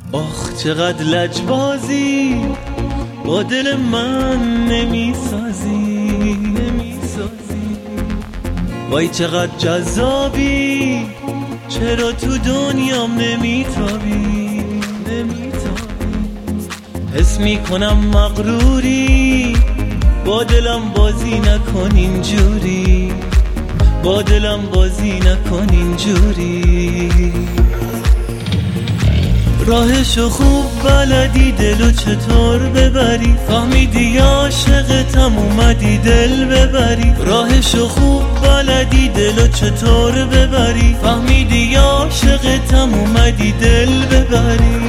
آخ چقدر لجبازی با دل من نمیسازی وای چقدر جذابی چرا تو دنیام نمیتابی حس میکنم مغروری با دلم بازی نکن اینجوری با دلم بازی نکن اینجوری راهشو خوب بلدی دلو چطور ببری فهمیدی عاشقتم اومدی دل ببری راهشو خوب بلدی دلو چطور ببری فهمیدی عاشقتم اومدی دل ببری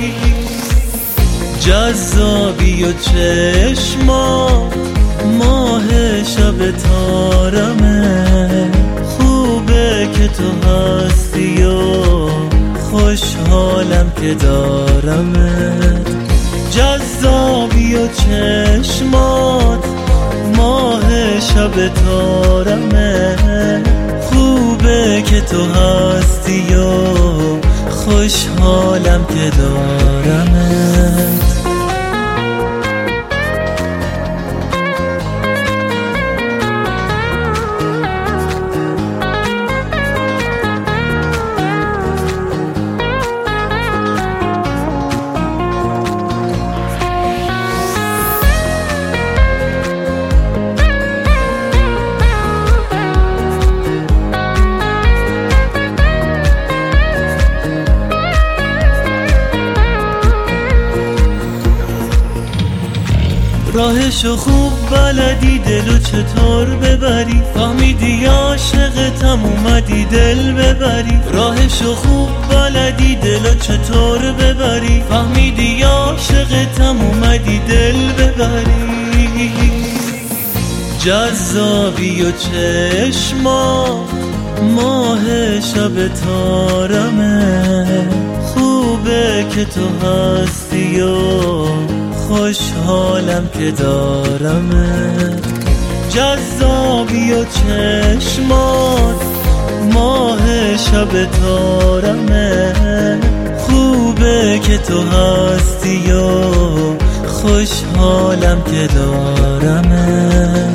جذابی و چشما ماه شب تارمه خوبه که تو هستی و خوشحالم که دارمت جذابی و چشمات ماه شب تارمه خوبه که تو هستی و خوشحالم که دارمت راهشو خوب بلدی دلو چطور ببری فهمیدی عاشقتم اومدی دل ببری راهشو خوب بلدی دلو چطور ببری فهمیدی عاشقتم اومدی دل ببری جذابی و چشما ماه شب تارمه خوبه که تو هستی و خوشحالم که دارمت جذابی و چشمات ماه شب تارمه خوبه که تو هستی و خوشحالم که دارمت